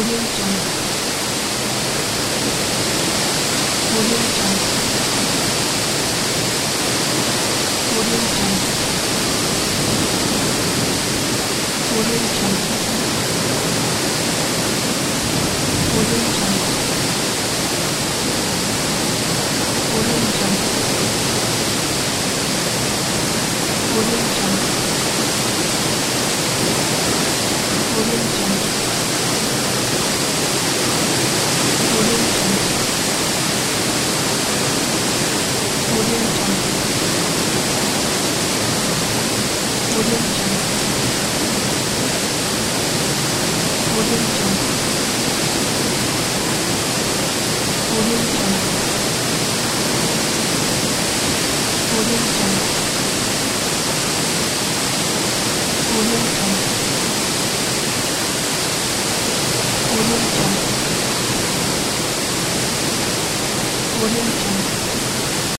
Audio Jungle. Audio Jungle. Audio Jungle. Audio Jungle. Audio Jungle. Audio Jungle. Audio Jungle. Audio Jungle. Audio Jungle. Audio Jungle. Audio Jungle. Audio Jungle. Audio Jungle. Audio Jungle. Audio Jungle. Audio Jungle. Audio Jungle.